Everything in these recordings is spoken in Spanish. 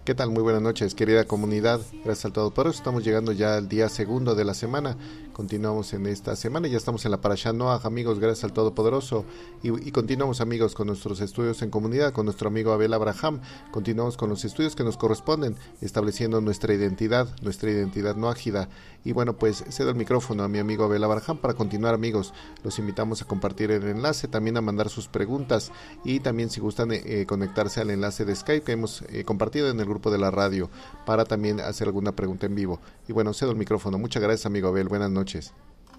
¿Qué tal? Muy buenas noches, querida comunidad. Gracias al Todopoderoso. Estamos llegando ya al día segundo de la semana. Continuamos en esta semana. Ya estamos en la Parashá Noach, amigos, gracias al Todopoderoso. Y continuamos, amigos, con nuestros estudios en comunidad, con nuestro amigo Abel Abraham. Continuamos con los estudios que nos corresponden, estableciendo nuestra identidad noágida. Y bueno, pues cedo el micrófono a mi amigo Abel Abraham para continuar, amigos. Los invitamos a compartir el enlace, también a mandar sus preguntas y también si gustan conectarse al enlace de Skype que hemos compartido en el grupo de la radio para también hacer alguna pregunta en vivo. Y bueno, cedo el micrófono. Muchas gracias, amigo Abel. Buenas noches.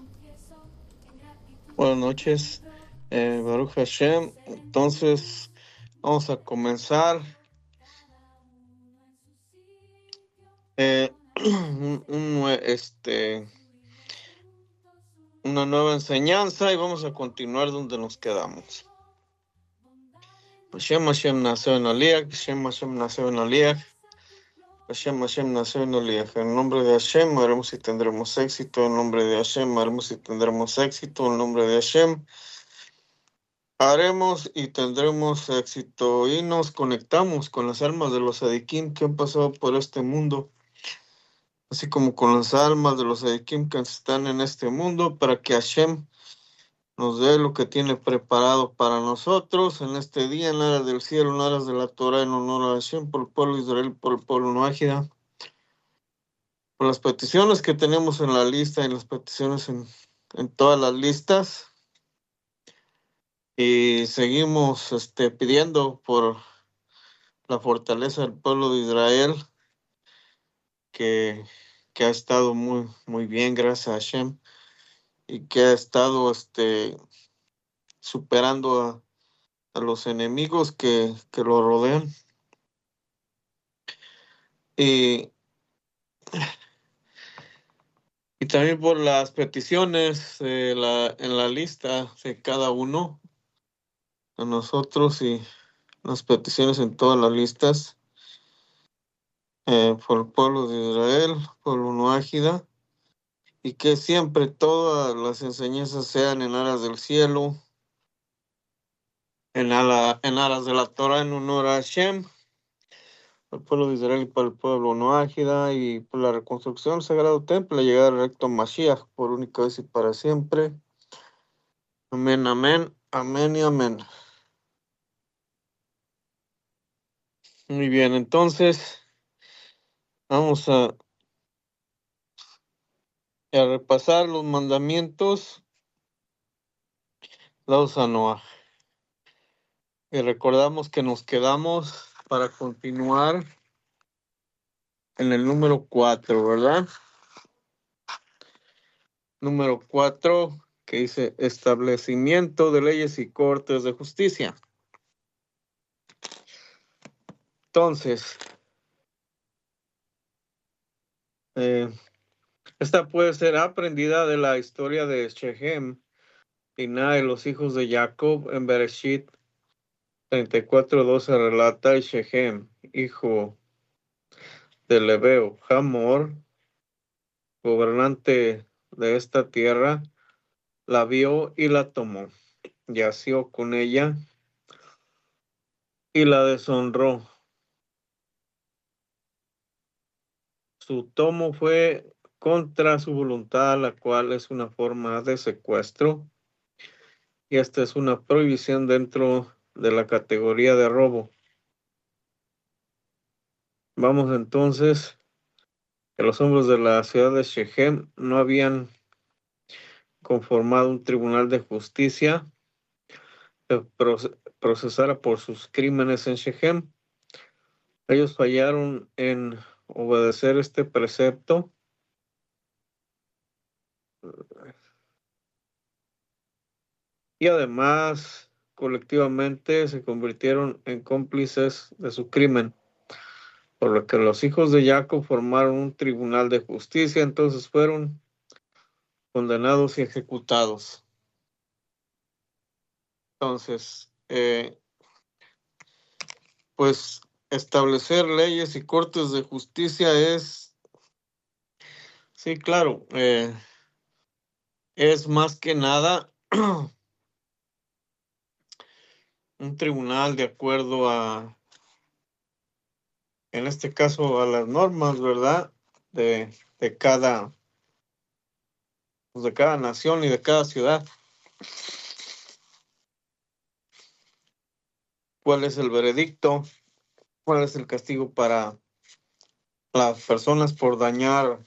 Buenas noches, Baruch Hashem. Entonces, vamos a comenzar una nueva enseñanza y vamos a continuar donde nos quedamos. Hashem Hashem nació en Aliach, Hashem Hashem nació en Aliach, Hashem Hashem nació en Aliach. En nombre de Hashem haremos y tendremos éxito, en nombre de Hashem haremos y tendremos éxito, en nombre de Hashem haremos y tendremos éxito. Y nos conectamos con las almas de los Sadikim que han pasado por este mundo, así como con las almas de los Sadikim que están en este mundo, para que Hashem nos dé lo que tiene preparado para nosotros en este día, en aras del cielo, en aras de la Torah, en honor a Hashem, por el pueblo de Israel, por el pueblo noágida, por las peticiones que tenemos en la lista y las peticiones en todas las listas. Y seguimos pidiendo por la fortaleza del pueblo de Israel, que ha estado muy, muy bien, gracias a Hashem, y que ha estado superando a los enemigos que lo rodean. Y también por las peticiones en la lista de cada uno de nosotros y las peticiones en todas las listas, por el pueblo de Israel, pueblo noágida, y que siempre todas las enseñanzas sean en aras del cielo, en aras de la Torah, en honor a Hashem, al pueblo de Israel y para el pueblo noágida, y por la reconstrucción del Sagrado Templo, la llegada del recto Mashiach, por única vez y para siempre. Amén, amén, amén y amén. Muy bien, entonces vamos a repasar los mandamientos dados a Noah. Y recordamos que nos quedamos para continuar en el número 4, ¿verdad? Número 4, que dice establecimiento de leyes y cortes de justicia. Entonces, esta puede ser aprendida de la historia de Shechem, Dinah y los hijos de Jacob. En Bereshit 34:12 relata: y Shechem, hijo de Lebeo, Hamor, gobernante de esta tierra, la vio y la tomó, yació con ella y la deshonró. Su tomo fue contra su voluntad, la cual es una forma de secuestro, y esta es una prohibición dentro de la categoría de robo. Vamos entonces, que los hombres de la ciudad de Shechem no habían conformado un tribunal de justicia que procesara por sus crímenes en Shechem. Ellos fallaron en obedecer este precepto y además colectivamente se convirtieron en cómplices de su crimen, por lo que los hijos de Jacob formaron un tribunal de justicia. Entonces fueron condenados y ejecutados. Entonces, pues establecer leyes y cortes de justicia es, sí, claro, es más que nada un tribunal de acuerdo en este caso a las normas, ¿verdad? De cada, pues de cada nación y de cada ciudad. ¿Cuál es el veredicto? ¿Cuál es el castigo para las personas por dañar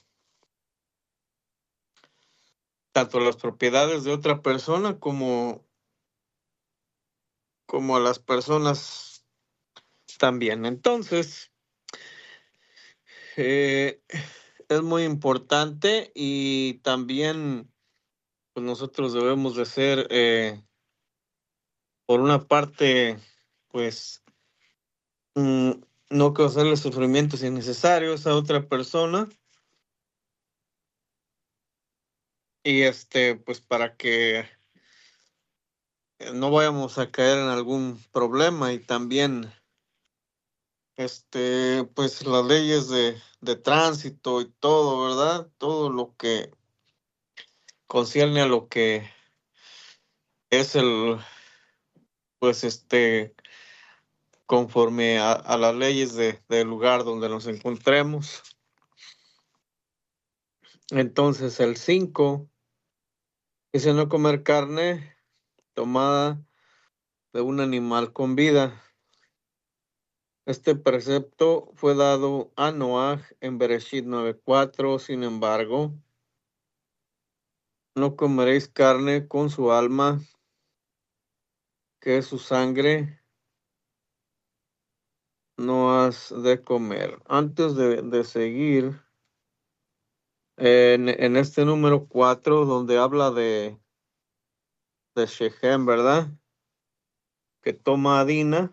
tanto las propiedades de otra persona como a las personas también? Entonces, eh, es muy importante y también pues nosotros debemos de ser, por una parte, pues mm, no causarle sufrimientos innecesarios a otra persona y pues para que no vayamos a caer en algún problema y también pues las leyes de tránsito y todo, ¿verdad? Todo lo que concierne a lo que es pues conforme a las leyes del lugar donde nos encontremos. Entonces el 5 dice no comer carne tomada de un animal con vida. Este precepto fue dado a Noaj en Bereshit 9:4. Sin embargo, no comeréis carne con su alma, que es su sangre, no has de comer. Antes de seguir, en este número 4, donde habla de Shechem, ¿verdad? Que toma a Dina,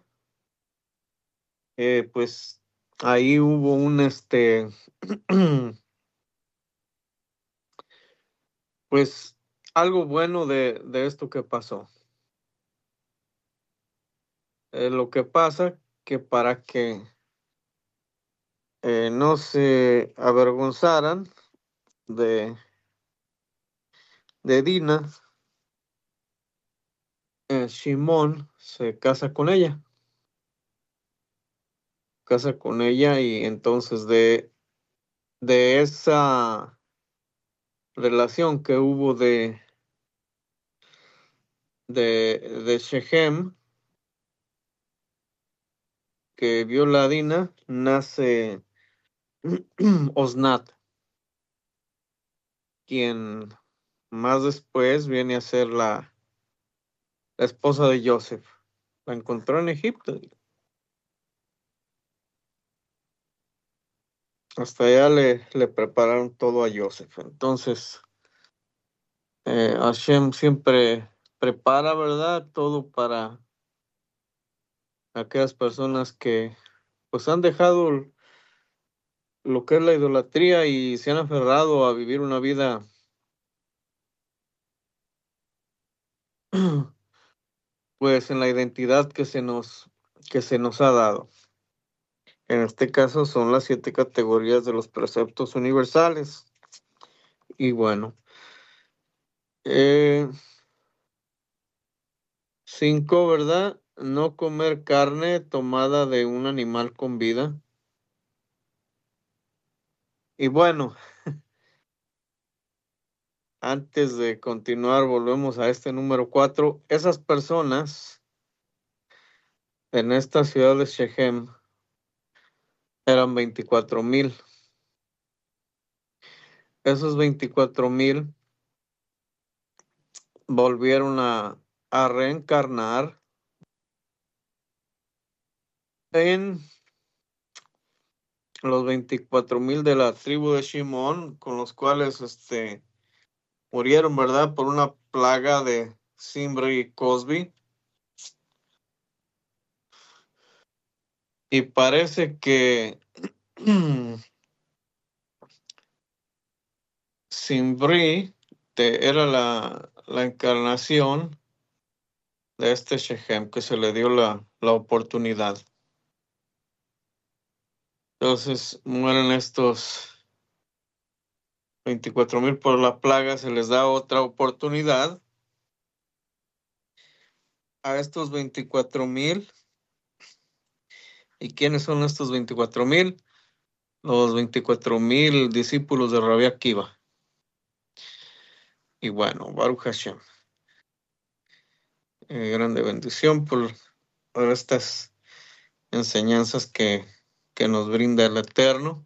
pues ahí hubo un pues algo bueno de esto que pasó. Lo que pasa que para que no se avergonzaran de, de Dina, Shimón se casa con ella y entonces de esa relación que hubo de Shechem, que viola a Dina, nace Osnat, quien más después viene a ser la esposa de Joseph. La encontró en Egipto. Hasta allá le prepararon todo a Joseph. Entonces, Hashem siempre prepara, ¿verdad? Todo para aquellas personas que pues han dejado lo que es la idolatría y se han aferrado a vivir una vida pues en la identidad que se nos ha dado. En este caso son las 7 categorías de los preceptos universales. Y bueno, 5, ¿verdad? No comer carne tomada de un animal con vida. Y bueno, antes de continuar, volvemos a este número 4. Esas personas en esta ciudad de Shechem eran 24,000. Esos 24,000 volvieron a reencarnar en los 24,000 de la tribu de Shimón, con los cuales murieron, ¿verdad? Por una plaga de Simri y Cosbi. Y parece que Simbri era la encarnación de este Shechem que se le dio la oportunidad. Entonces mueren estos 24,000 por la plaga, se les da otra oportunidad a estos 24,000 ¿Y quiénes son estos 24,000? Los 24,000 discípulos de Rabbi Akiva. Y bueno, Baruch Hashem. Grande bendición por estas enseñanzas que nos brinda el Eterno.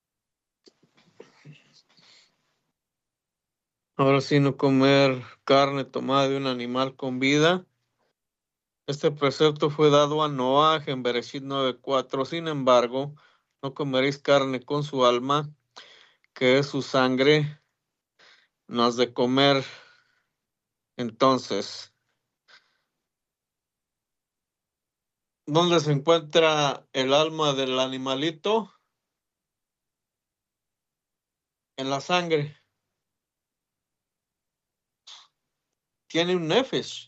Ahora sí, no comer carne tomada de un animal con vida. Este precepto fue dado a Noah en Bereshit 9:4. Sin embargo, no comeréis carne con su alma, que es su sangre, no has de comer. Entonces, ¿dónde se encuentra el alma del animalito? En la sangre. Tiene un nefesh,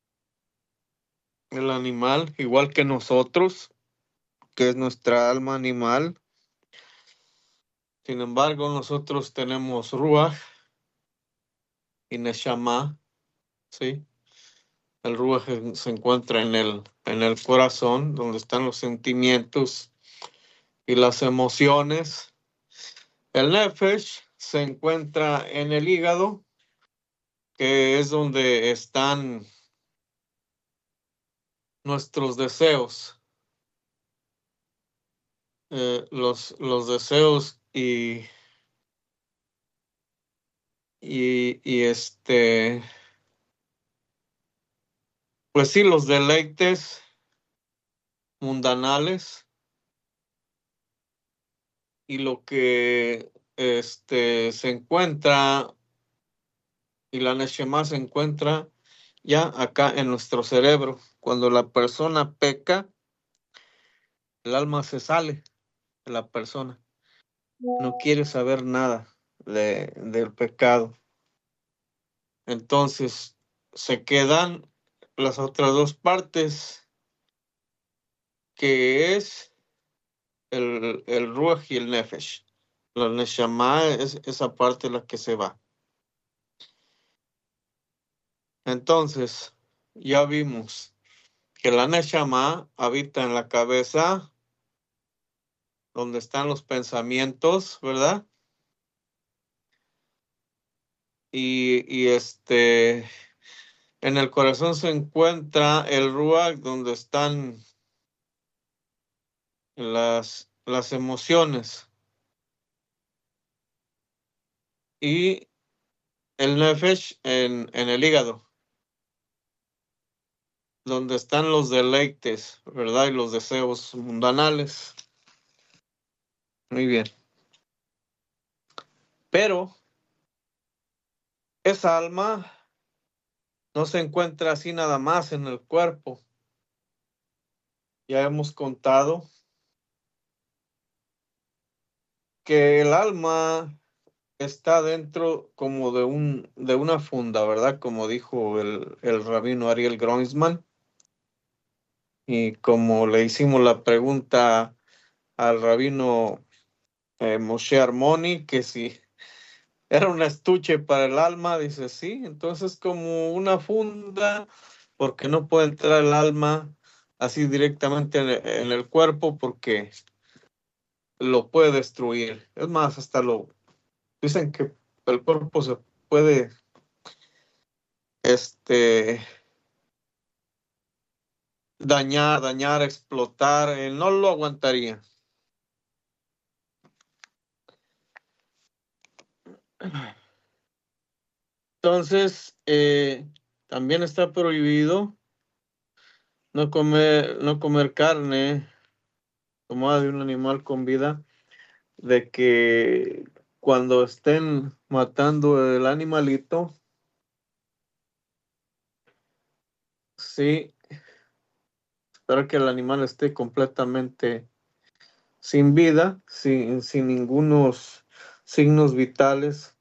el animal, igual que nosotros, que es nuestra alma animal. Sin embargo, nosotros tenemos ruach y neshama, ¿sí? El ruach se encuentra en el corazón, donde están los sentimientos y las emociones. El nefesh se encuentra en el hígado, que es donde están nuestros deseos, los deseos y pues sí, los deleites mundanales y lo que se encuentra y la neshama se encuentra ya acá en nuestro cerebro. Cuando la persona peca, el alma se sale de la persona. No quiere saber nada del pecado. Entonces se quedan las otras dos partes, que es el ruach y el nefesh. La neshama es esa parte la que se va. Entonces, ya vimos que la neshama habita en la cabeza, donde están los pensamientos, ¿verdad? Y en el corazón se encuentra el ruach, donde están las emociones. Y el nefesh en el hígado, donde están los deleites, ¿verdad? Y los deseos mundanales. Muy bien. Pero esa alma no se encuentra así nada más en el cuerpo. Ya hemos contado que el alma está dentro como de una funda, ¿verdad? Como dijo el rabino Ariel Groisman. Y como le hicimos la pregunta al rabino Moshe Armoni, que si era un estuche para el alma, dice sí, entonces como una funda, porque no puede entrar el alma así directamente en el cuerpo, porque lo puede destruir. Es más, dicen que el cuerpo se puede, dañar, explotar, no lo aguantaría. Entonces, también está prohibido no comer carne tomada de un animal con vida, de que cuando estén matando el animalito, sí, espero que el animal esté completamente sin vida, sin ningunos signos vitales,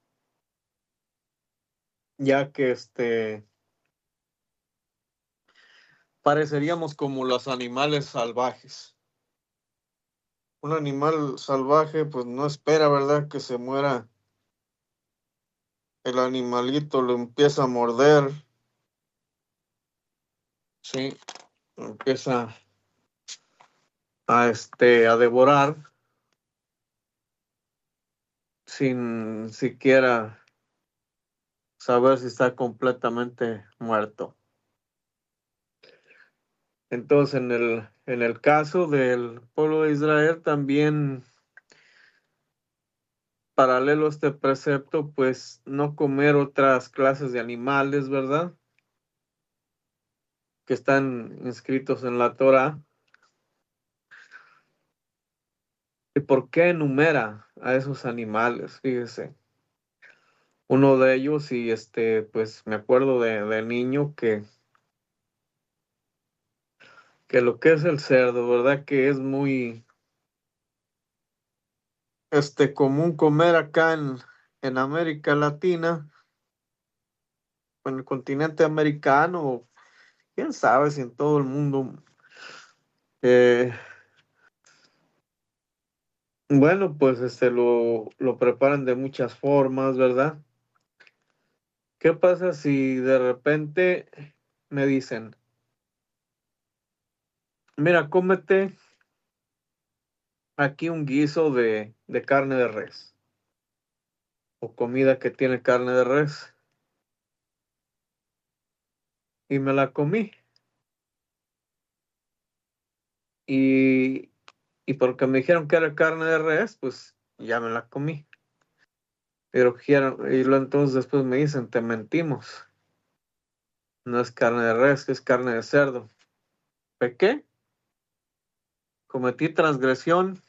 ya que pareceríamos como los animales salvajes. Un animal salvaje pues no espera, ¿verdad?, que se muera el animalito, lo empieza a morder, sí, empieza a devorar sin siquiera saber si está completamente muerto. Entonces, en el caso del pueblo de Israel, también paralelo a este precepto, pues no comer otras clases de animales, ¿verdad? Que están inscritos en la Torah. ¿Y por qué enumera a esos animales? Fíjese. Uno de ellos, y pues me acuerdo de niño que lo que es el cerdo, ¿verdad? Que es muy común comer acá en América Latina, en el continente americano, quién sabe si en todo el mundo. Eh, bueno, pues lo preparan de muchas formas, ¿verdad? ¿Qué pasa si de repente me dicen, mira, cómete aquí un guiso de carne de res o comida que tiene carne de res? Y me la comí. Y, y porque me dijeron que era carne de res, pues ya me la comí. Pero entonces después me dicen, te mentimos. No es carne de res, es carne de cerdo. ¿Pequé? ¿Cometí transgresión?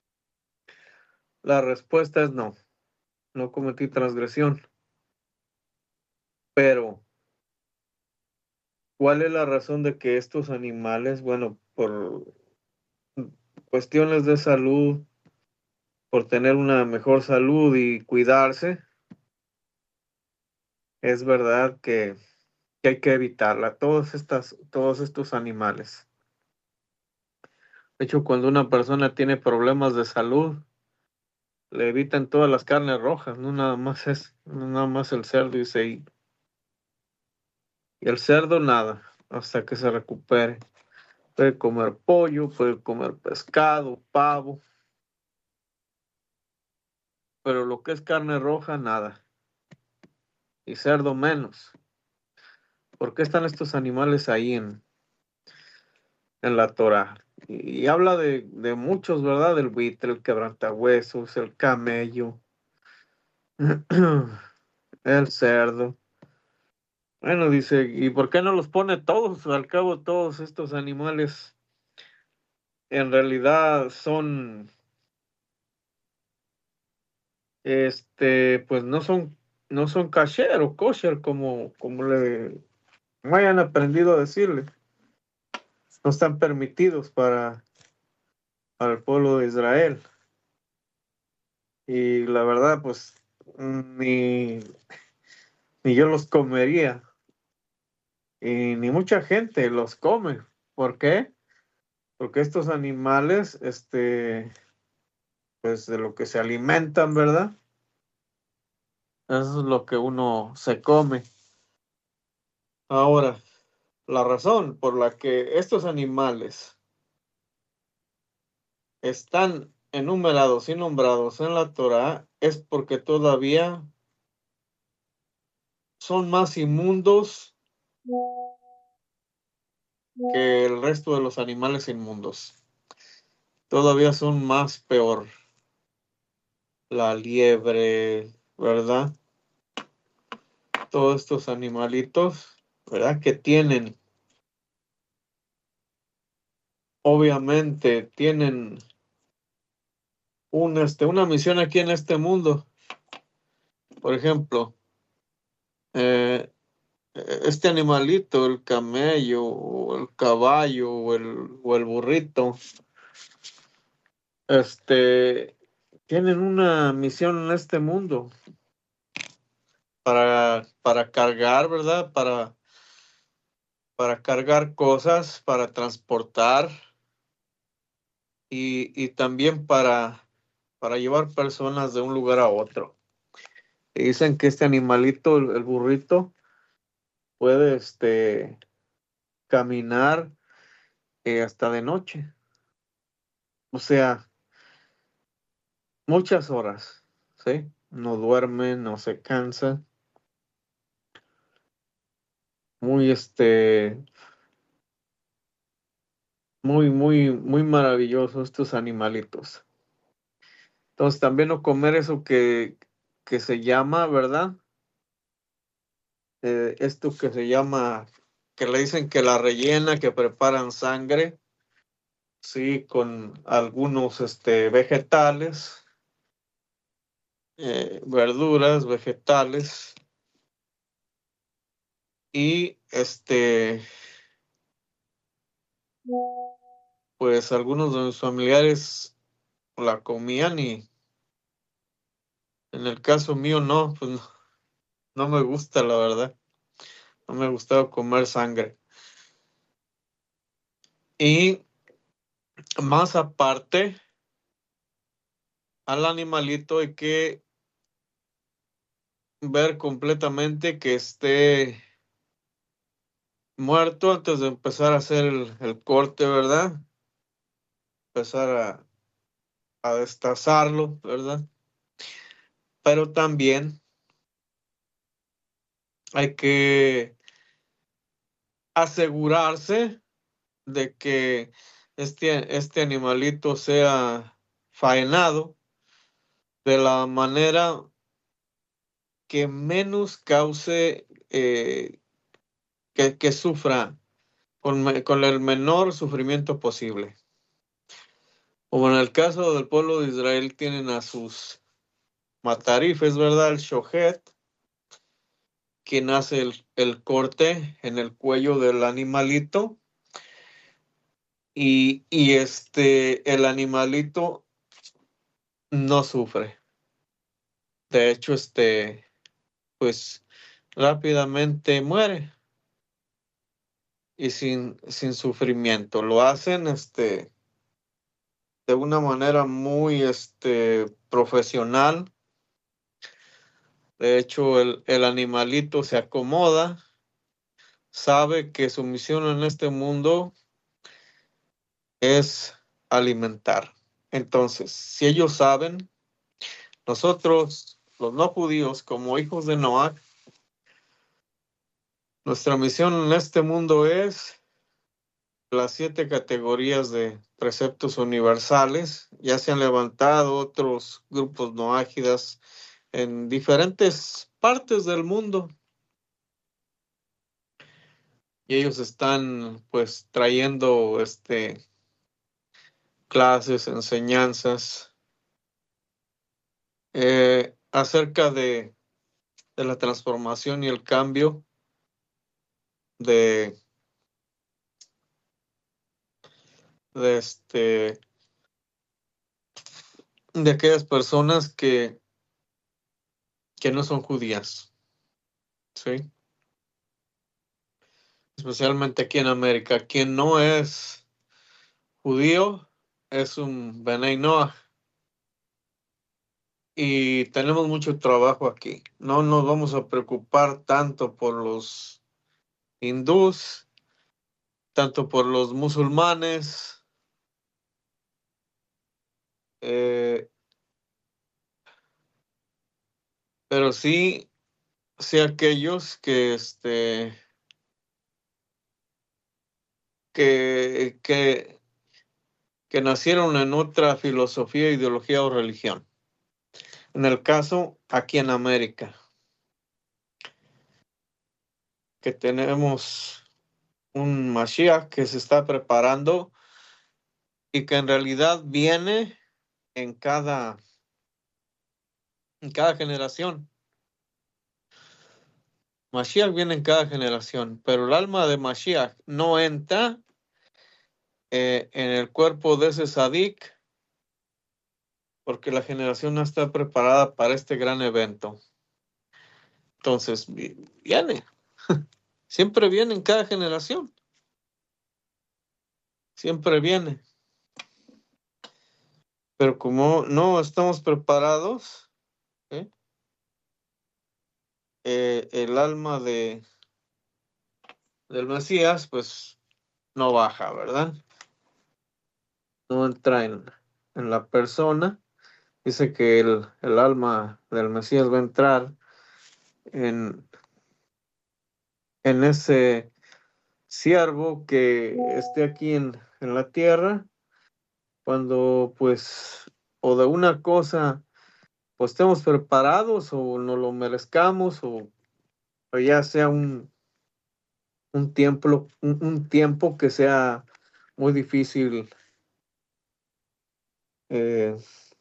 La respuesta es no, no cometí transgresión. Pero, ¿cuál es la razón de que estos animales, bueno, por cuestiones de salud, por tener una mejor salud y cuidarse, es verdad que hay que evitarla, todos estos animales? De hecho, cuando una persona tiene problemas de salud, le evitan todas las carnes rojas, no nada más el cerdo y el cerdo nada, hasta que se recupere. Puede comer pollo, puede comer pescado, pavo, pero lo que es carne roja, nada. Y cerdo menos. ¿Por qué están estos animales ahí en la Torah? Y habla de muchos, ¿verdad? Del buitre, el quebrantahuesos, el camello, el cerdo. Bueno, dice, ¿y por qué no los pone todos? Al cabo, todos estos animales en realidad son, pues no son kasher o kosher como hayan aprendido a decirle. No están permitidos para el pueblo de Israel. Y la verdad, pues, ni, ni yo los comería. Y ni mucha gente los come. ¿Por qué? Porque estos animales, pues de lo que se alimentan, ¿verdad? Eso es lo que uno se come. Ahora, la razón por la que estos animales están enumerados y nombrados en la Torá es porque todavía son más inmundos que el resto de los animales inmundos. Todavía son más peor. La liebre, ¿verdad? Todos estos animalitos, ¿verdad? Que obviamente, tienen una misión aquí en este mundo. Por ejemplo, eh, este animalito, el camello, o el caballo, o el burrito, tienen una misión en este mundo para cargar, ¿verdad? Para cargar cosas, para transportar y también para llevar personas de un lugar a otro. Y dicen que este animalito, el burrito, puede caminar hasta de noche. o sea, muchas horas, ¿sí? No duerme, no se cansa. Muy, muy maravillosos estos animalitos. Entonces, también no comer eso que se llama, ¿verdad? Esto que se llama, que le dicen que la rellena, que preparan sangre, sí, con algunos, vegetales, verduras, vegetales, y, pues algunos de mis familiares la comían y en el caso mío no, pues no, no me gusta, la verdad. No me gustaba comer sangre. Y más aparte, al animalito hay que ver completamente que esté muerto antes de empezar a hacer el corte, ¿verdad? Empezar a destazarlo, ¿verdad? Pero también hay que asegurarse de que este animalito sea faenado de la manera que menos cause que sufra con el menor sufrimiento posible. Como en el caso del pueblo de Israel, tienen a sus matarifes, ¿verdad? El shohet, quien hace el corte en el cuello del animalito. Y el animalito no sufre. De hecho, pues rápidamente muere y sin sufrimiento. Lo hacen, de una manera muy, profesional. De hecho, el animalito se acomoda, sabe que su misión en este mundo es alimentar. Entonces, si ellos saben, nosotros, los no judíos, como hijos de Noah, nuestra misión en este mundo es las 7 categorías de preceptos universales. Ya se han levantado otros grupos noágidas en diferentes partes del mundo y ellos están pues trayendo clases, enseñanzas acerca de la transformación y el cambio de, de, de aquellas personas que no son judías, ¿sí? Especialmente aquí en América. Quien no es judío es un Benei Noah y tenemos mucho trabajo aquí. No nos vamos a preocupar tanto por los hindús, tanto por los musulmanes, eh, pero sí aquellos que, que, que nacieron en otra filosofía, ideología o religión. En el caso, aquí en América, que tenemos un Mashiach que se está preparando y que en realidad viene en cada generación. Mashiach viene en cada generación, pero el alma de Mashiach no entra en el cuerpo de ese Sadik porque la generación no está preparada para este gran evento. Entonces, viene, siempre viene en cada generación, siempre viene. Pero como no estamos preparados, ¿eh? El alma del Mesías, pues no baja, ¿verdad? No entra en la persona. Dice que el alma del Mesías va a entrar en, en ese siervo que esté aquí en la tierra, cuando pues o de una cosa pues estemos preparados o no lo merezcamos o ya sea un tiempo que sea muy difícil, eh,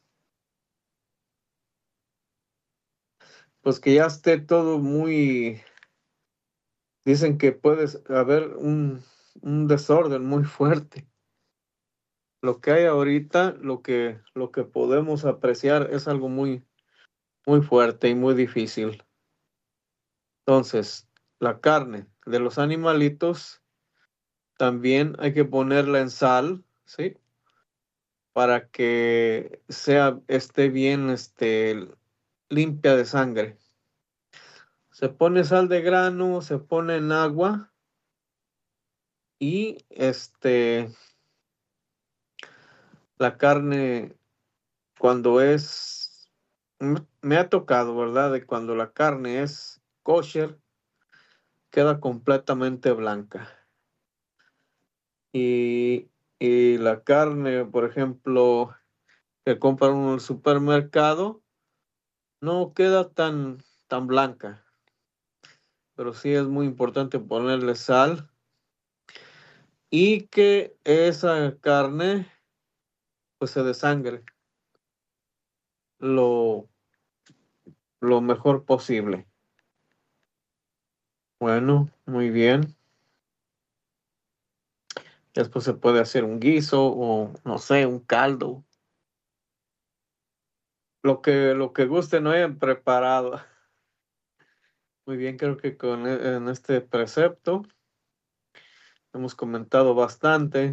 pues que ya esté todo muy, dicen que puede haber un desorden muy fuerte. Lo que hay ahorita, lo que podemos apreciar es algo muy, muy fuerte y muy difícil. Entonces, la carne de los animalitos también hay que ponerla en sal, ¿sí? Para que esté bien, limpia de sangre. Se pone sal de grano, se pone en agua y la carne cuando me ha tocado, ¿verdad? De cuando la carne es kosher, queda completamente blanca. Y, y la carne, por ejemplo, que compran en el supermercado, no queda tan blanca. Pero sí es muy importante ponerle sal y que esa carne pues se desangre lo, lo mejor posible. Bueno, muy bien. Después se puede hacer un guiso o no sé, un caldo. Lo que guste no hayan preparado. Muy bien, creo que en este precepto hemos comentado bastante.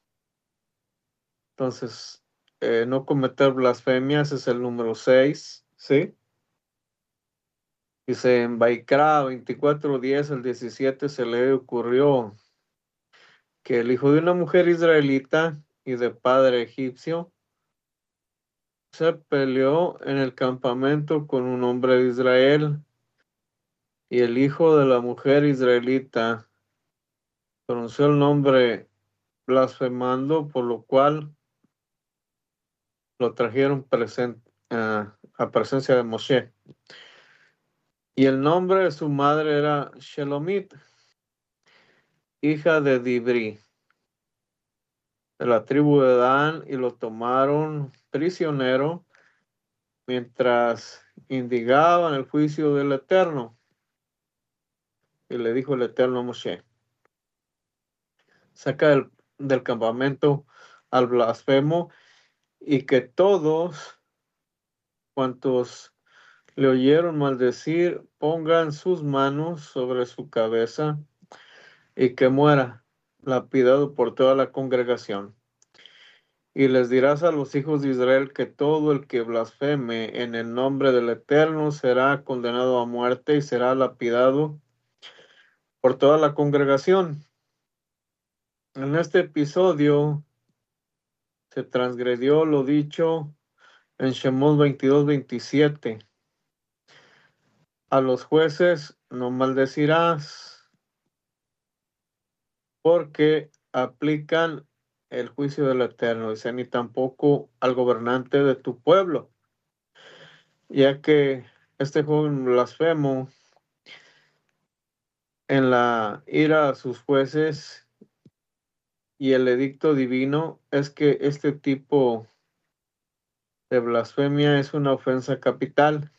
Entonces, no cometer blasfemias es el número 6, ¿sí? Dice en Baikra 24:10 al 17 se le ocurrió que el hijo de una mujer israelita y de padre egipcio se peleó en el campamento con un hombre de Israel y el hijo de la mujer israelita pronunció el nombre blasfemando, por lo cual lo trajeron a presencia de Moshe. Y el nombre de su madre era Shelomit, hija de Dibri, de la tribu de Dan, y lo tomaron prisionero mientras indigaban el juicio del Eterno. Y le dijo el Eterno a Moshe: saca del campamento al blasfemo, y que todos cuantos le oyeron maldecir pongan sus manos sobre su cabeza, y que muera lapidado por toda la congregación. Y les dirás a los hijos de Israel que todo el que blasfeme en el nombre del Eterno será condenado a muerte y será lapidado por toda la congregación. En este episodio se transgredió lo dicho en Shemot 22:27. A los jueces no maldecirás, porque aplican el juicio del Eterno, dice, ni tampoco al gobernante de tu pueblo, ya que este joven blasfemo en la ira a sus jueces, y el edicto divino es que este tipo de blasfemia es una ofensa capital.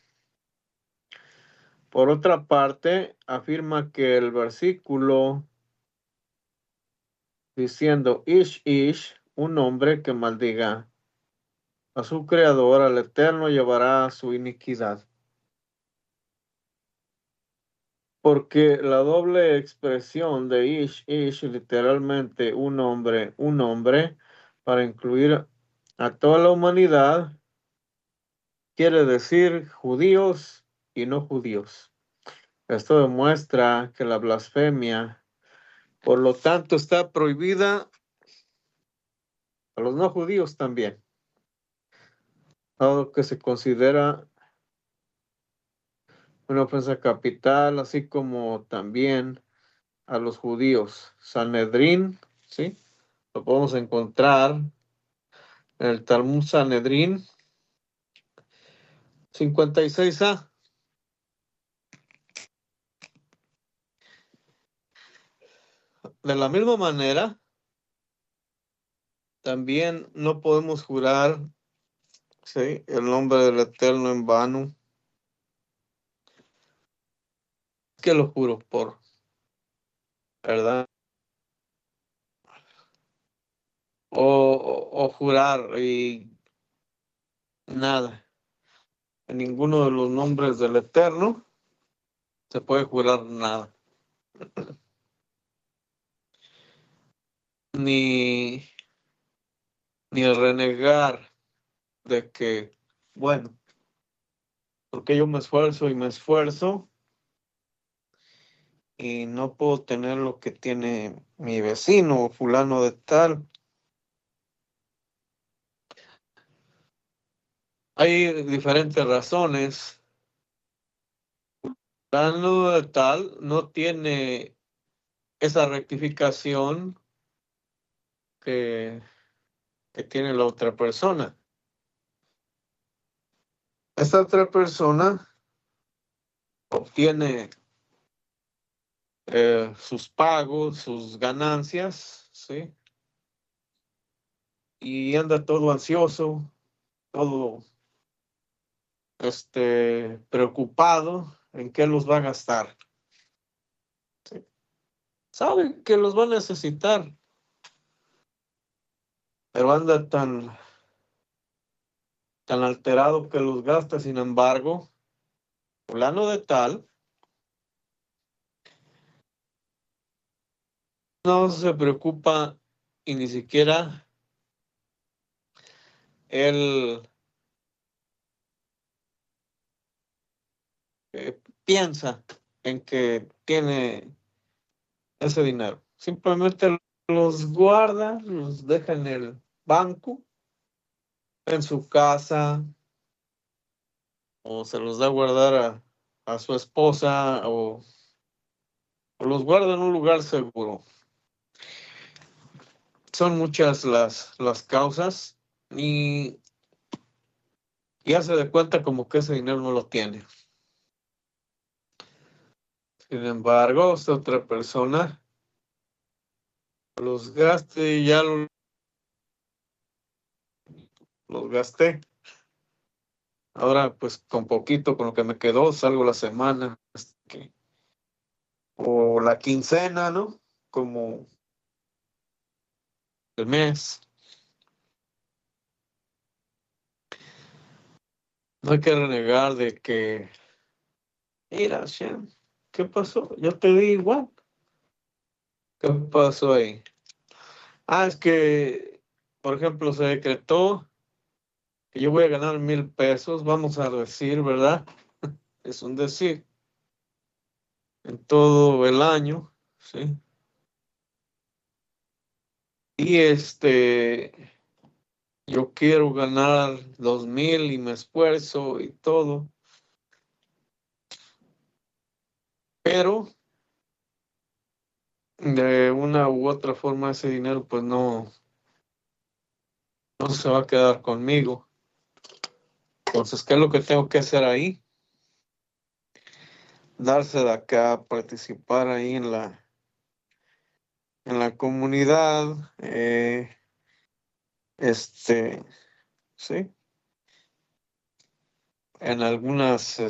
Por otra parte, afirma que el versículo diciendo Ish, un hombre que maldiga a su creador, al Eterno llevará su iniquidad. Porque la doble expresión de Ish, literalmente un hombre, para incluir a toda la humanidad, quiere decir judíos y no judíos. Esto demuestra que la blasfemia, por lo tanto, está prohibida a los no judíos también. dado que se considera una ofensa capital, así como también a los judíos. Sanedrín, ¿sí? Lo podemos encontrar en el Talmud Sanedrín 56a. De la misma manera, también no podemos jurar, ¿sí?, el nombre del Eterno en vano. Que lo juro por, ¿verdad? O jurar y nada. En ninguno de los nombres del Eterno se puede jurar nada. Ni, ni renegar de que, bueno, porque yo me esfuerzo y no puedo tener lo que tiene mi vecino o fulano de tal. Hay diferentes razones. Fulano de tal no tiene esa rectificación que, que tiene la otra persona. Esta otra persona obtiene sus pagos, sus ganancias, ¿sí? Y anda todo ansioso, todo preocupado en qué los va a gastar. ¿Sí? Sabe que los va a necesitar, pero anda tan alterado que los gasta. Sin embargo, fulano de tal no se preocupa y ni siquiera él piensa en que tiene ese dinero. Simplemente los guarda, los deja en el banco, en su casa, o se los da a guardar a su esposa, o los guarda en un lugar seguro. Son muchas las causas y hace de cuenta como que ese dinero no lo tiene. Sin embargo, esta otra persona los gaste y ya los gasté. Ahora, pues con poquito, con lo que me quedó, salgo la semana, o la quincena, ¿no? Como el mes. No hay que renegar de que, mira, Shem, ¿qué pasó? Yo te di igual. ¿Qué pasó ahí? Ah, es que, por ejemplo, se decretó que yo voy a ganar 1,000 pesos, vamos a decir, ¿verdad? Es un decir, en todo el año, ¿sí? Y yo quiero ganar 2,000 y me esfuerzo y todo, pero de una u otra forma ese dinero pues no se va a quedar conmigo. Entonces, ¿qué es lo que tengo que hacer ahí? Darse de acá, participar ahí en la comunidad, sí, en algunas,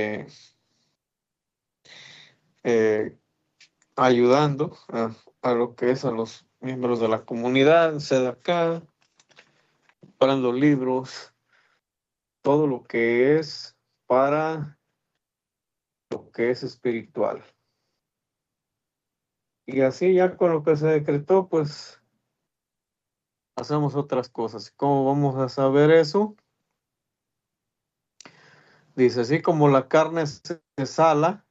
eh, ayudando a lo que es a los miembros de la comunidad, de acá, comprando libros, todo lo que es para lo que es espiritual. Y así ya con lo que se decretó, pues hacemos otras cosas. ¿Cómo vamos a saber eso? Dice, así como la carne se sala,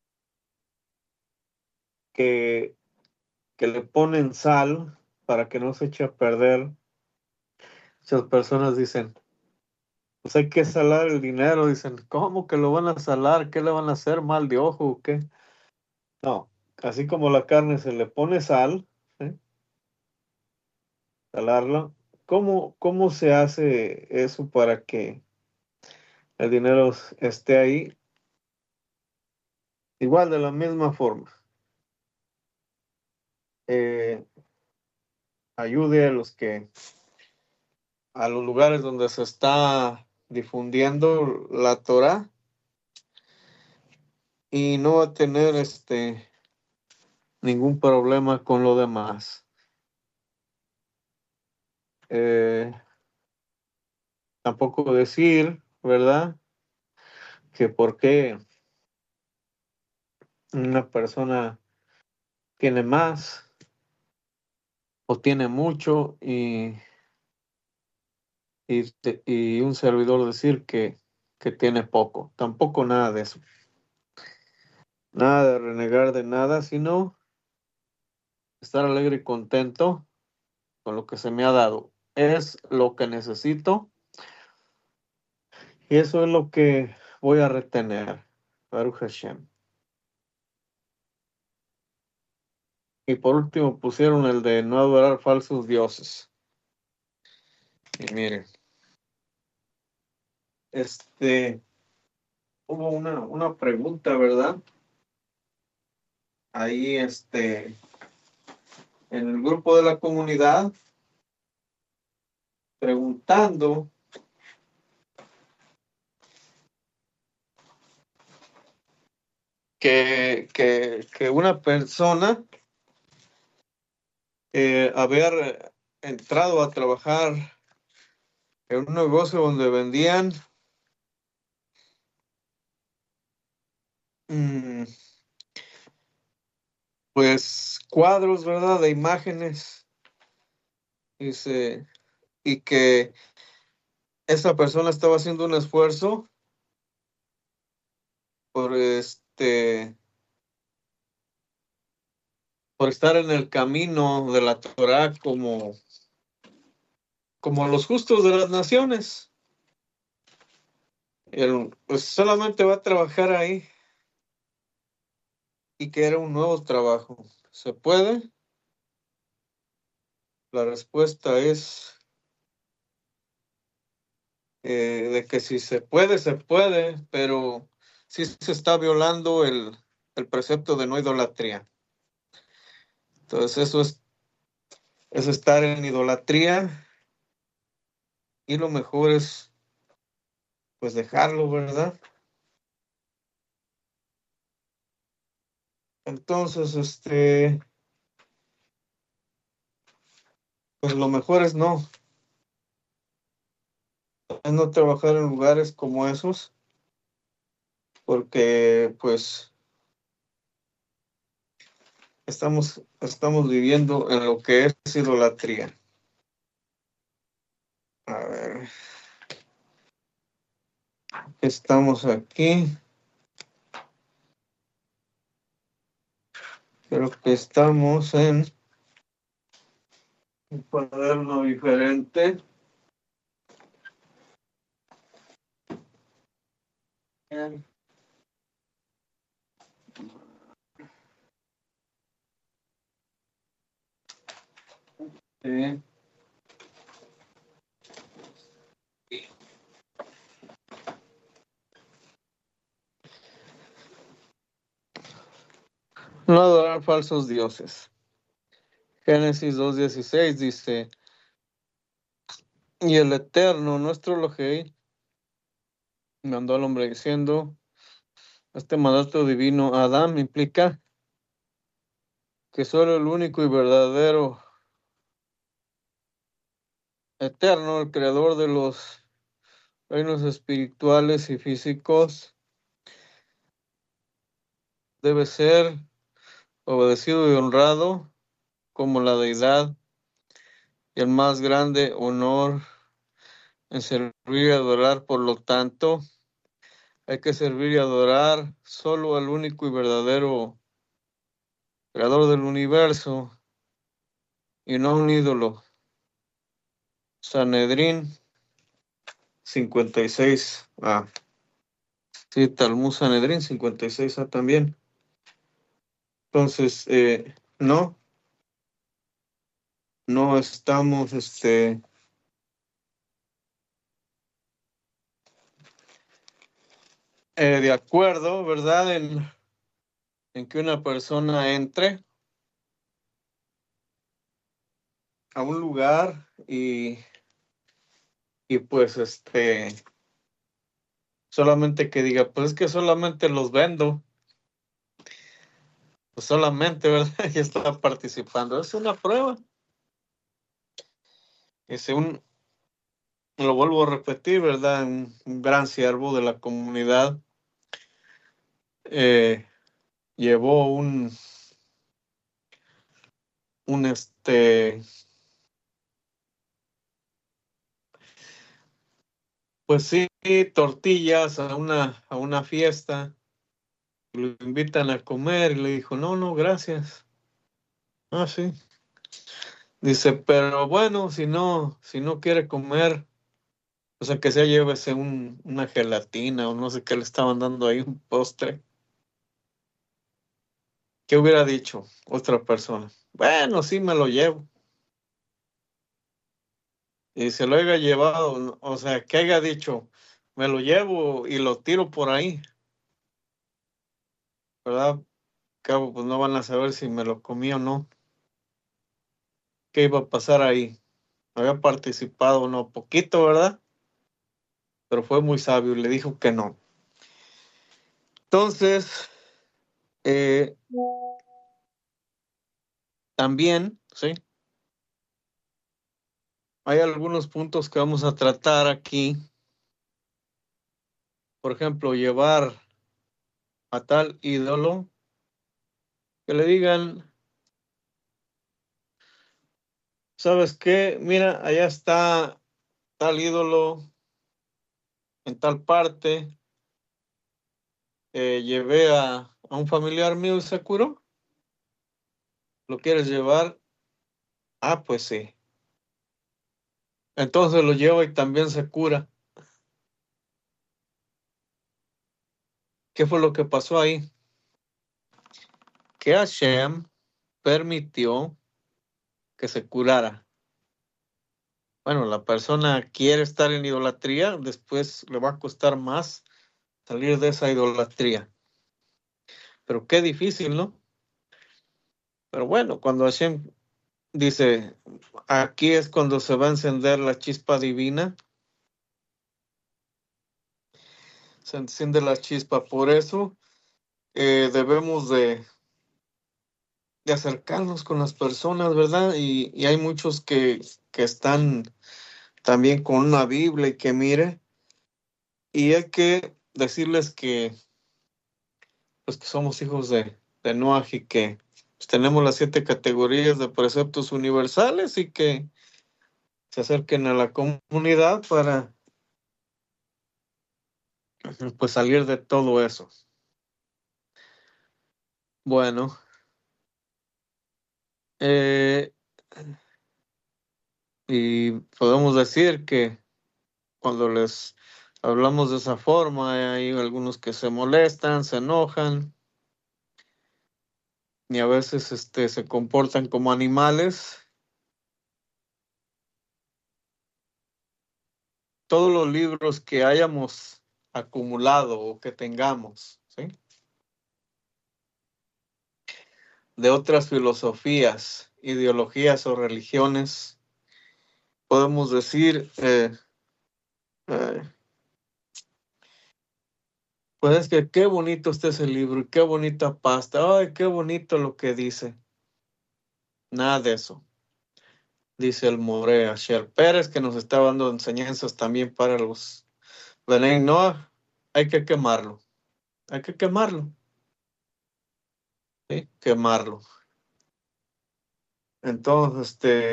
que, que le ponen sal para que no se eche a perder. Muchas personas dicen, pues hay que salar el dinero. Dicen, ¿cómo que lo van a salar? ¿Qué le van a hacer? ¿Mal de ojo o qué? No, así como la carne se le pone sal, ¿sí? Salarla. ¿Cómo se hace eso para que el dinero esté ahí? Igual de la misma forma. Eh, ayude a los lugares donde se está difundiendo la Torah y no va a tener ningún problema con lo demás. Eh, tampoco decir, ¿verdad? Que por qué una persona tiene más o tiene mucho y un servidor decir que tiene poco. Tampoco nada de eso. Nada de renegar de nada, sino estar alegre y contento con lo que se me ha dado. Es lo que necesito y eso es lo que voy a retener. Baruch Hashem. Y por último pusieron el de no adorar falsos dioses. Y miren, hubo una pregunta, ¿verdad? Ahí, en el grupo de la comunidad, preguntando que una persona haber entrado a trabajar en un negocio donde vendían mm, pues cuadros, ¿verdad? De imágenes. Dice, y que esa persona estaba haciendo un esfuerzo por por estar en el camino de la Torah como los justos de las naciones. Él, pues solamente va a trabajar ahí y que era un nuevo trabajo. ¿Se puede? La respuesta es de que si se puede, pero sí se está violando el precepto de no idolatría. Entonces es estar en idolatría y lo mejor es pues dejarlo, ¿verdad? Entonces, pues lo mejor es no trabajar en lugares como esos, porque pues estamos viviendo en lo que es idolatría. A ver, estamos aquí. Creo que estamos en un cuaderno diferente. Sí. No adorar falsos dioses. Génesis 2:16 dice, y el Eterno, nuestro Elohei, mandó al hombre diciendo, este mandato divino a Adán implica que solo el único y verdadero Eterno, el creador de los reinos espirituales y físicos, debe ser obedecido y honrado como la deidad y el más grande honor en servir y adorar. Por lo tanto, hay que servir y adorar solo al único y verdadero creador del universo y no a un ídolo. Sanedrín 56a. Sí, Talmud Sanedrín 56a también. Entonces, no estamos, de acuerdo, ¿verdad? En que una persona entre a un lugar y pues, solamente que diga, pues es que solamente los vendo, pues solamente, ¿verdad? Ya está participando. Es una prueba. Según lo vuelvo a repetir, ¿verdad? Un gran siervo de la comunidad, llevó un pues sí, tortillas a una fiesta, lo invitan a comer y le dijo, no, no, gracias. Ah, sí. Dice, pero bueno, si no quiere comer, o sea, que se llévese una gelatina o no sé qué le estaban dando ahí, un postre. ¿Qué hubiera dicho otra persona? Bueno, sí, me lo llevo. Y se lo haya llevado, o sea, que haya dicho, me lo llevo y lo tiro por ahí, ¿verdad? Cabo, pues no van a saber si me lo comí o no. ¿Qué iba a pasar ahí? Había participado o no, poquito, ¿verdad? Pero fue muy sabio y le dijo que no. Entonces, eh, también, ¿sí? Hay algunos puntos que vamos a tratar aquí. Por ejemplo, llevar a tal ídolo que le digan, ¿sabes qué? Mira, allá está tal ídolo en tal parte. Llevé a un familiar mío y se curó. ¿Lo quieres llevar? Ah, pues sí. Entonces lo lleva y también se cura. ¿Qué fue lo que pasó ahí? Que Hashem permitió que se curara. Bueno, la persona quiere estar en idolatría, después le va a costar más salir de esa idolatría. Pero qué difícil, ¿no? Pero bueno, cuando Hashem dice, aquí es cuando se va a encender la chispa divina, se enciende la chispa. Por eso debemos de acercarnos con las personas, ¿verdad? Y hay muchos que están también con una Biblia y que mire, y hay que decirles que, pues, que somos hijos de Noah y que pues, tenemos las 7 categorías de preceptos universales y que se acerquen a la comunidad para pues salir de todo eso. Bueno, eh, y podemos decir que cuando les hablamos de esa forma, hay algunos que se molestan, se enojan y a veces se comportan como animales. Todos los libros que hayamos acumulado o que tengamos, ¿sí? De otras filosofías, ideologías o religiones, podemos decir, eh, pues es que qué bonito está ese libro y qué bonita pasta, ay, qué bonito lo que dice. Nada de eso. Dice el More Asher Pérez, que nos está dando enseñanzas también para los Benay Noah. Hay que quemarlo, hay que quemarlo, ¿sí? Quemarlo. Entonces,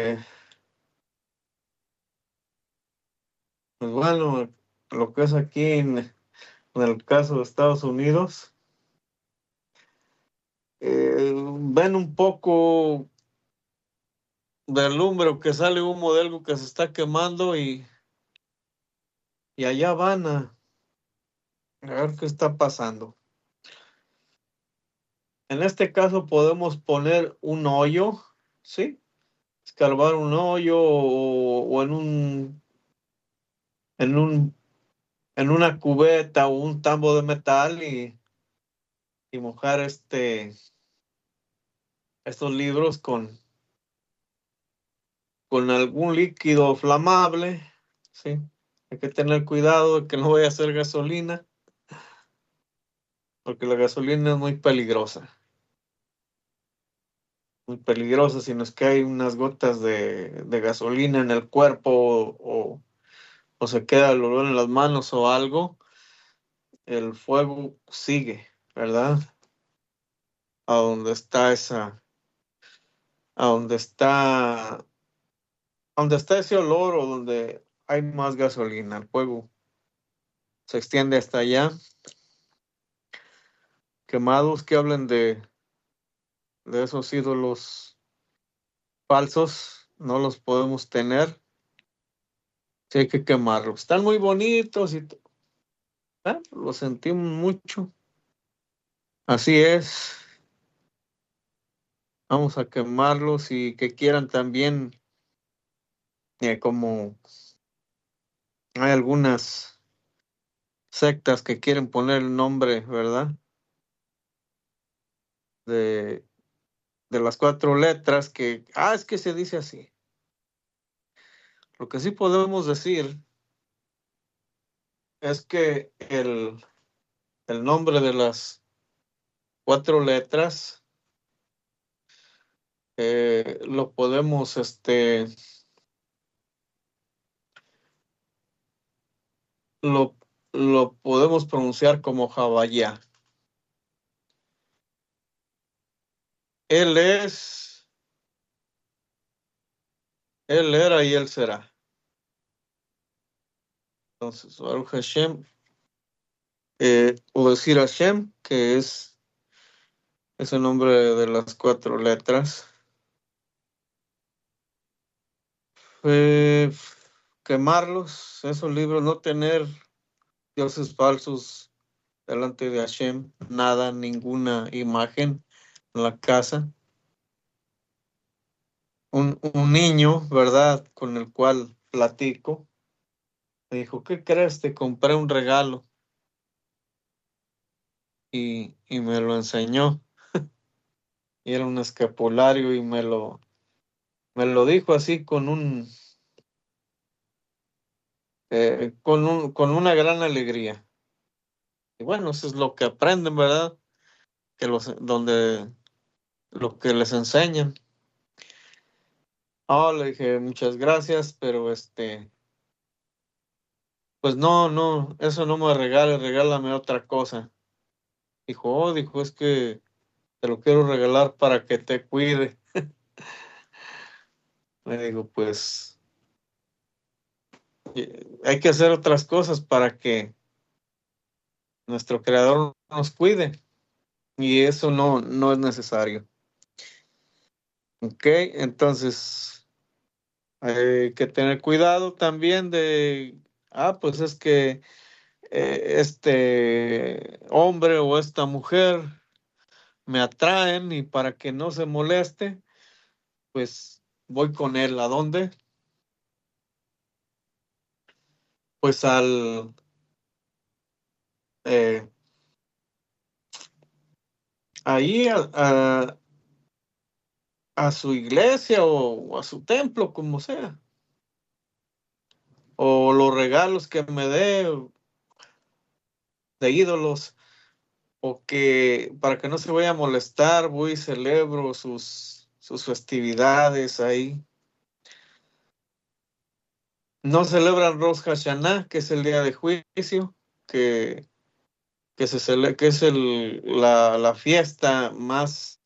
pues bueno, lo que es aquí en el caso de Estados Unidos, ven un poco de lumbre o que sale humo de algo que se está quemando y allá van a ver qué está pasando. En este caso podemos poner un hoyo, ¿sí? Escarbar un hoyo o en un, en una cubeta o un tambo de metal y mojar estos libros con algún líquido flamable, ¿sí? Hay que tener cuidado de que no vaya a ser gasolina, porque la gasolina es muy peligrosa si nos cae unas gotas de gasolina en el cuerpo o se queda el olor en las manos o algo, el fuego sigue, ¿verdad? A donde está a donde está, a donde está ese olor o donde hay más gasolina, el fuego se extiende hasta allá. Quemados que hablen de esos ídolos falsos, no los podemos tener, sí hay que quemarlos. Están muy bonitos los sentimos mucho. Así es, vamos a quemarlos y que quieran también, como hay algunas sectas que quieren poner el nombre, ¿verdad? De, de las 4 letras es que se dice así. Lo que sí podemos decir es que el nombre de las 4 letras lo podemos, lo, lo podemos pronunciar como Javallá. Él es, él era y él será. Entonces, Baruch Hashem, o decir Hashem, que es el nombre de las 4 letras. Eh, Quemarlos, esos libros, no tener dioses falsos delante de Hashem, nada, ninguna imagen en la casa. Un niño, ¿verdad? Con el cual platico, me dijo, ¿qué crees? Te compré un regalo y me lo enseñó. Y era un escapulario y me lo dijo así con una gran alegría. Y bueno, eso es lo que aprenden, ¿verdad? Donde lo que les enseñan. Le dije, muchas gracias, pero pues no, no, eso no me regales, regálame otra cosa. Dijo, es que te lo quiero regalar para que te cuide. Le digo, pues hay que hacer otras cosas para que nuestro creador nos cuide y eso no es necesario. Ok, entonces hay que tener cuidado también pues es que este hombre o esta mujer me atraen y para que no se moleste, pues voy con él. ¿A dónde? Pues eh, ahí a su iglesia o a su templo, como sea. O los regalos que me dé de ídolos, o que para que no se vaya a molestar, voy y celebro sus festividades ahí. No celebran Rosh Hashanah, que es el día de juicio, que, que es la fiesta más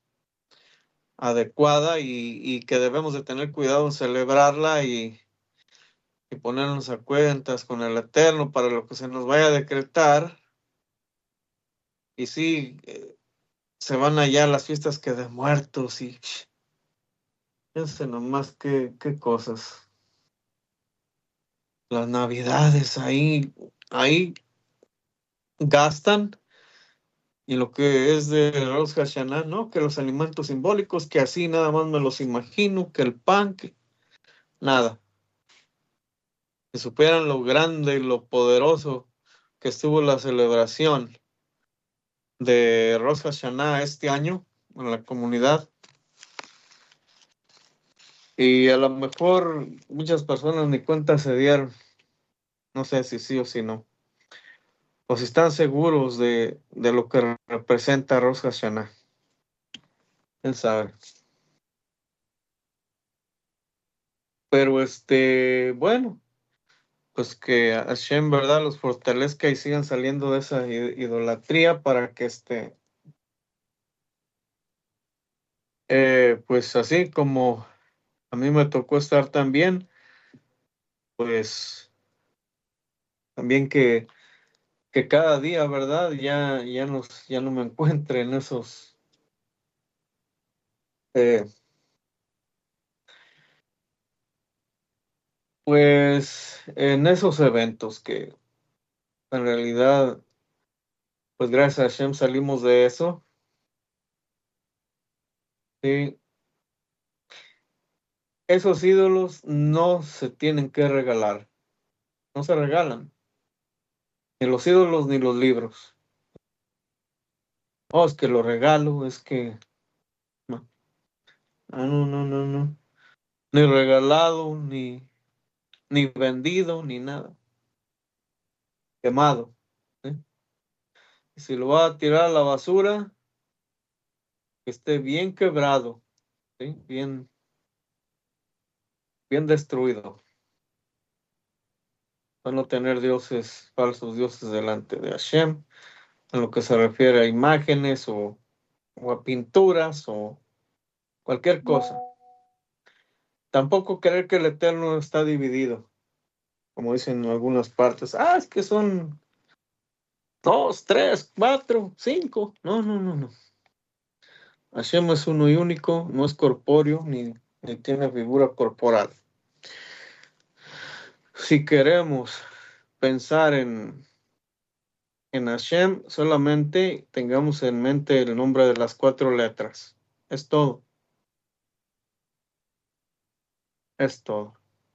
adecuada y que debemos de tener cuidado en celebrarla y ponernos a cuentas con el Eterno para lo que se nos vaya a decretar. Y sí, se van allá las fiestas que de muertos y fíjense nomás qué cosas. las navidades, ahí gastan, y lo que es de Rosh Hashanah, ¿no? Que los alimentos simbólicos, que así nada más me los imagino, que el pan, que nada. Que supieran lo grande y lo poderoso que estuvo la celebración de Rosh Hashanah este año en la comunidad. Y a lo mejor muchas personas ni cuenta se dieron, no sé si sí o si no, o si están seguros de lo que representa Rosh Hashanah. Quién sabe. Pero bueno, pues que Hashem, ¿verdad?, los fortalezca y sigan saliendo de esa idolatría para que pues así como a mí me tocó estar también, pues también que cada día, ¿verdad? Ya no me encuentre en esos, eh, pues en esos eventos que en realidad, pues gracias a Hashem salimos de eso. Sí, esos ídolos no se tienen que regalar, no se regalan, ni los ídolos ni los libros. Oh, es que lo regalo, es que no, no, no, no, no, ni regalado, ni vendido, ni nada, quemado. ¿Sí? Y si lo va a tirar a la basura, que esté bien quebrado, ¿sí? Bien destruido, para no tener dioses, falsos dioses delante de Hashem, en lo que se refiere a imágenes o a pinturas o cualquier cosa. Tampoco creer que el Eterno está dividido, como dicen en algunas partes. Ah, es que son dos, tres, cuatro, cinco. No, no, no, no. Hashem es uno y único, no es corpóreo ni tiene figura corporal. Si queremos pensar en Hashem, solamente tengamos en mente el nombre de las cuatro letras. Es todo, es todo.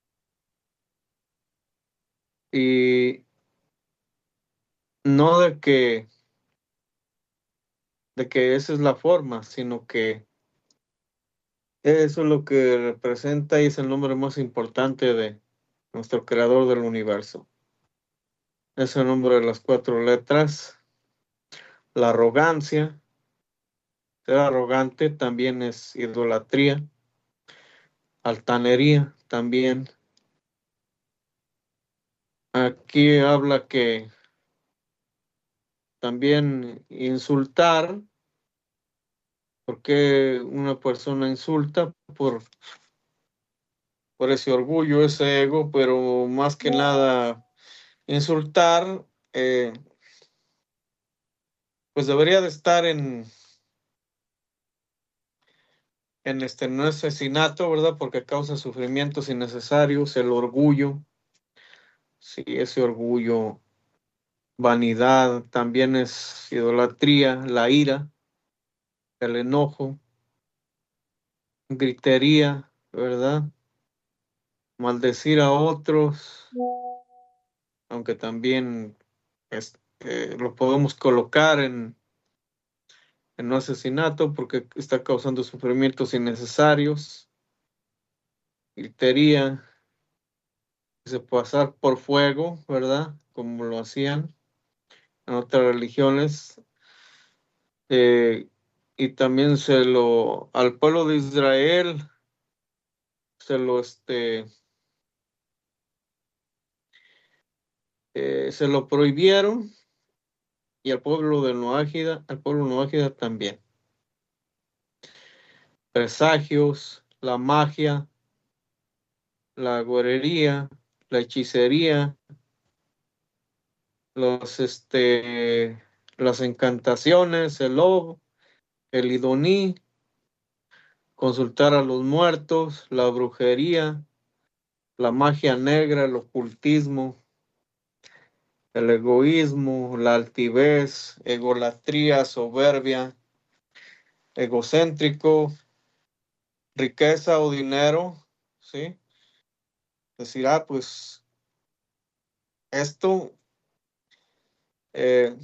Y no de que esa es la forma, sino que eso es lo que representa y es el nombre más importante de nuestro creador del universo. Es el nombre de las cuatro letras. La arrogancia, ser arrogante también es idolatría. Altanería también. Aquí habla que también insultar, porque una persona insulta por ese orgullo, ese ego, pero más que nada insultar, pues debería de estar en no asesinato, ¿verdad? Porque causa sufrimientos innecesarios, el orgullo, sí, ese orgullo, vanidad, también es idolatría, la ira, el enojo, gritería, ¿verdad? Maldecir a otros, aunque también lo podemos colocar en no asesinato porque está causando sufrimientos innecesarios, gritería, se pasar por fuego, ¿verdad? Como lo hacían en otras religiones, eh, y también al pueblo de Israel se se lo prohibieron, y al pueblo noágida también. Presagios, la magia, la gorería, la hechicería, los, las encantaciones, el lobo, el idoní, consultar a los muertos, la brujería, la magia negra, el ocultismo, el egoísmo, la altivez, egolatría, soberbia, egocéntrico, riqueza o dinero, ¿sí? Decir, pues esto, eh,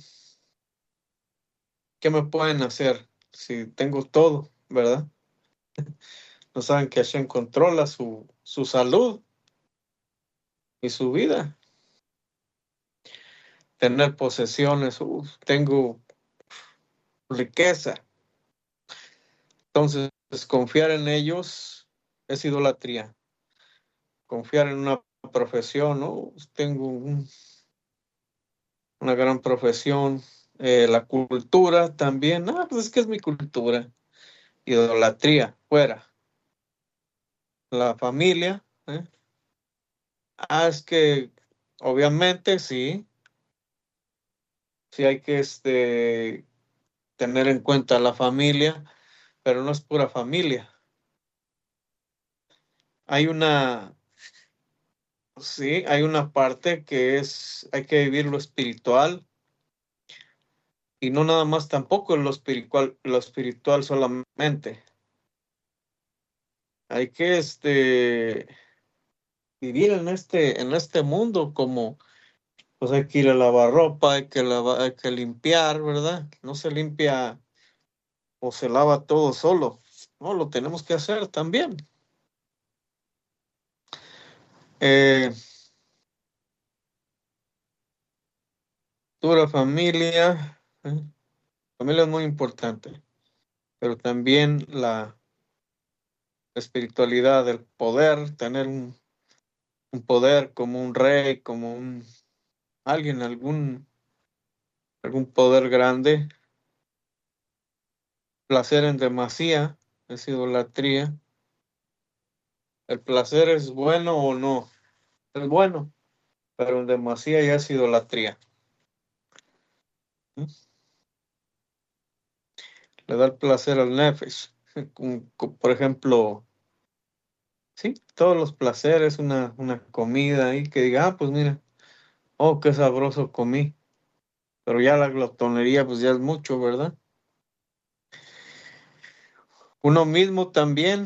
¿qué me pueden hacer si tengo todo, verdad? No saben que Hashem controla su salud y su vida. Tener posesiones, tengo riqueza. Entonces, confiar en ellos es idolatría. Confiar en una profesión, ¿no? Tengo una gran profesión. La cultura también, pues es que es mi cultura. Idolatría, fuera. La familia, ¿eh? Es que obviamente sí hay que tener en cuenta la familia, pero no es pura familia. Hay una, sí, hay una parte que hay que vivir lo espiritual y no nada más tampoco lo espiritual solamente. Hay que vivir en este mundo como, pues hay que ir a lavar ropa, hay que limpiar, ¿verdad? No se limpia o se lava todo solo, no, lo tenemos que hacer también. Eh, la familia, familia es muy importante, pero también la espiritualidad, el poder, tener un poder como un rey, como alguien, algún poder grande, placer en demasía, es idolatría. El placer es bueno o no, es bueno, pero en demasía ya es idolatría. ¿Mm? Le da el placer al nefesh. Por ejemplo, sí, todos los placeres, una comida ahí que diga, pues mira, oh, qué sabroso comí. Pero ya la glotonería, pues ya es mucho, ¿verdad? Uno mismo también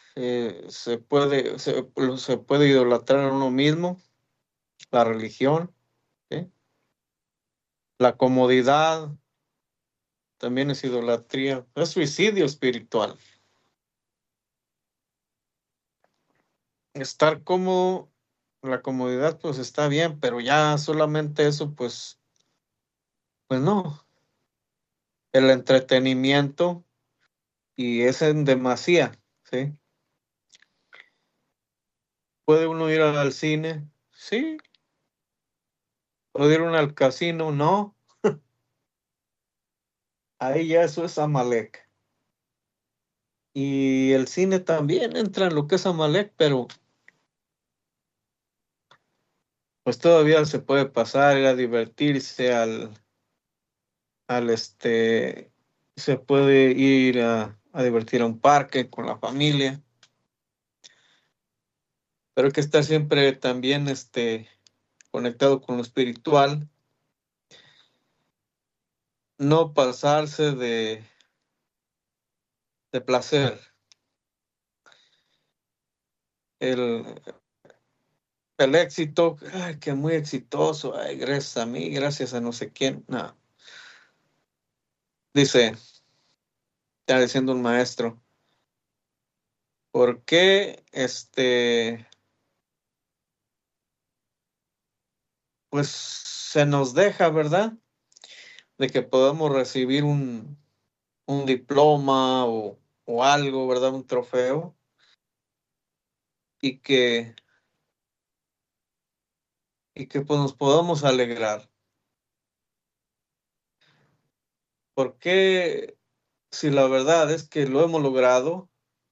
se puede idolatrar a uno mismo, la religión, ¿sí? La comodidad también es idolatría, es suicidio espiritual. Estar cómodo, la comodidad pues está bien, pero ya solamente eso pues no. El entretenimiento y es en demasía, ¿sí? ¿Puede uno ir al cine? Sí. ¿Puede ir uno al casino? No. Ahí ya eso es Amalek. Y el cine también entra en lo que es Amalek, pero pues todavía se puede pasar, ir a divertirse se puede ir a divertir a un parque con la familia, pero hay que estar siempre también conectado con lo espiritual, no pasarse de placer. El, el éxito, ay, que muy exitoso, ay, gracias a mí, gracias a no sé quién. No, dice, está diciendo un maestro, ¿por qué pues se nos deja, ¿verdad? De que podamos recibir un diploma o algo, ¿verdad? Un trofeo y que pues nos podamos alegrar. ¿Por qué, si la verdad es que lo hemos logrado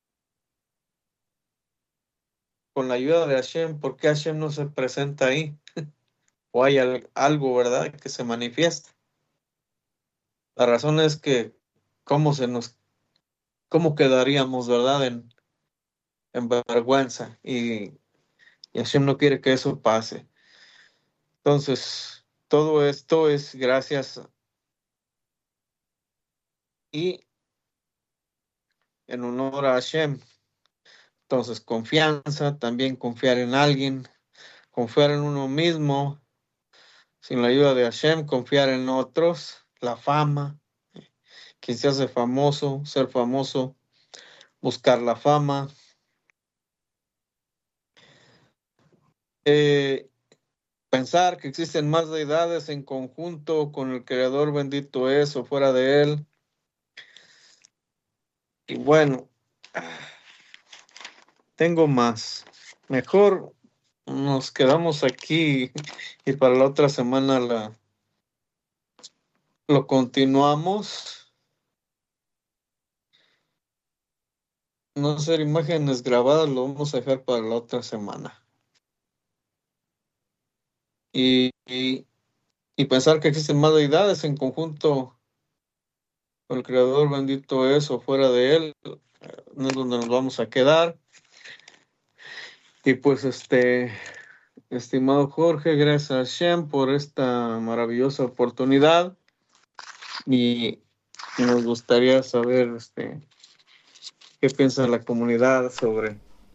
con la ayuda de Hashem, por qué Hashem no se presenta ahí? O hay algo, ¿verdad? Que se manifiesta. La razón es que cómo cómo quedaríamos, ¿verdad? En vergüenza. Y Y Hashem no quiere que eso pase. Entonces, todo esto es gracias y en honor a Hashem. Entonces, confianza, también confiar en alguien, confiar en uno mismo, sin la ayuda de Hashem, confiar en otros, la fama, quien se hace famoso, ser famoso, buscar la fama. Eh, Pensar que existen más deidades en conjunto con el Creador bendito es o fuera de él. Y bueno, tengo más. Mejor nos quedamos aquí y para la otra semana lo continuamos. No hacer imágenes grabadas, lo vamos a dejar para la otra semana. Y pensar que existen más deidades en conjunto con el Creador bendito es o fuera de él, no es donde nos vamos a quedar. Y pues estimado Jorge, gracias a Hashem por esta maravillosa oportunidad y nos gustaría saber qué piensa la comunidad sobre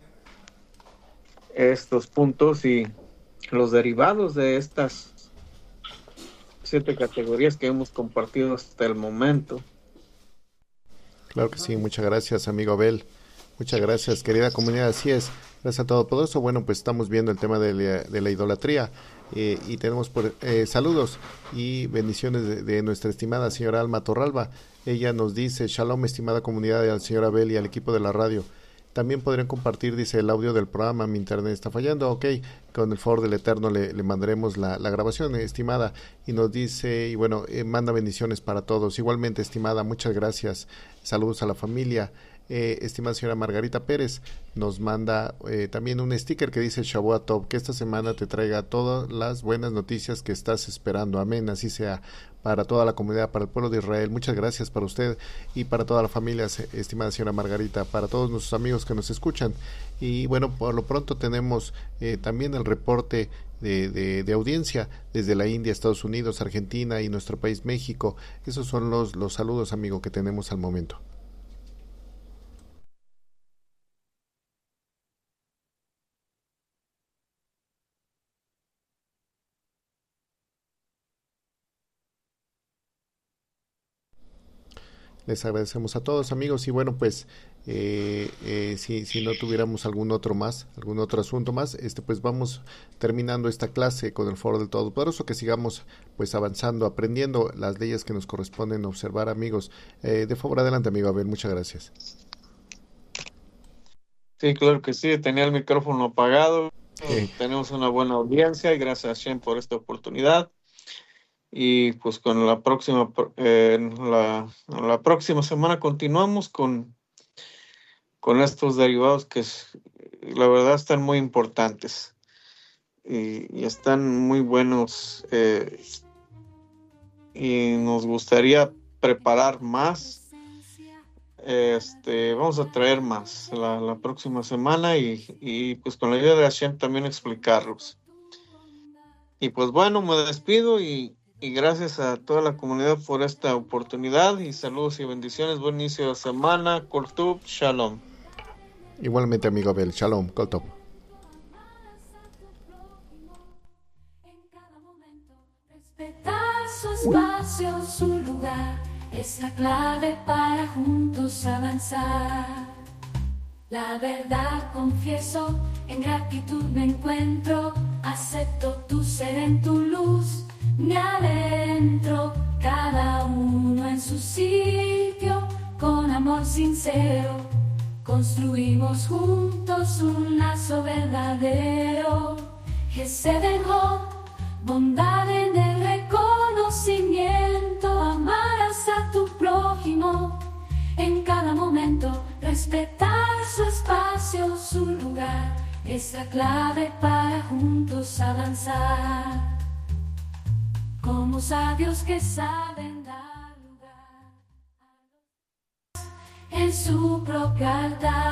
estos puntos y los derivados de estas 7 categorías que hemos compartido hasta el momento. Claro que sí, muchas gracias, amigo Abel. Muchas gracias, querida comunidad. Así es, gracias a todo eso. Bueno, pues estamos viendo el tema de la idolatría y tenemos saludos y bendiciones de nuestra estimada señora Alma Torralba. Ella nos dice: Shalom, estimada comunidad, al señor Abel y al equipo de la radio. También podrían compartir, dice, el audio del programa. Mi internet está fallando. Ok, con el favor del Eterno le mandaremos la grabación, estimada. Y nos dice, y bueno, manda bendiciones para todos. Igualmente, estimada, muchas gracias. Saludos a la familia. Estimada señora Margarita Pérez nos manda también un sticker que dice Shavua Tov, que esta semana te traiga todas las buenas noticias que estás esperando. Amén, así sea para toda la comunidad, para el pueblo de Israel. Muchas gracias para usted y para toda la familia, estimada señora Margarita, para todos nuestros amigos que nos escuchan. Y bueno, por lo pronto tenemos también el reporte de audiencia desde la India, Estados Unidos, Argentina y nuestro país México. Esos son los saludos, amigo, que tenemos al momento. Les agradecemos a todos, amigos, y bueno, pues si no tuviéramos algún otro asunto más, pues vamos terminando esta clase con el foro del Todopoderoso, que sigamos pues avanzando, aprendiendo las leyes que nos corresponden observar, amigos. De favor, adelante, amigo Abel, muchas gracias. Sí, claro que sí, tenía el micrófono apagado. Tenemos una buena audiencia y gracias a Shem por esta oportunidad. Y pues con la próxima la próxima semana continuamos con estos derivados que la verdad están muy importantes y están muy buenos, y nos gustaría preparar más. Vamos a traer más la próxima semana y pues con la ayuda de Hashem también explicarlos. Y pues bueno, me despido y gracias a toda la comunidad por esta oportunidad y saludos y bendiciones. Buen inicio de semana. Kol Tov, Shalom. Igualmente, amigo Abel, Shalom, Kol Tov. Respetar su espacio, su lugar, es la clave para juntos avanzar. La verdad confieso, en gratitud me encuentro, acepto tu ser en tu luz, me adentro, cada uno en su sitio, con amor sincero, construimos juntos un lazo verdadero, que se dejó bondad en el reconocimiento, amarás a tu prójimo en cada momento, respetar su espacio, su lugar, es la clave para juntos avanzar, como sabios que saben dar lugar en su propia altar.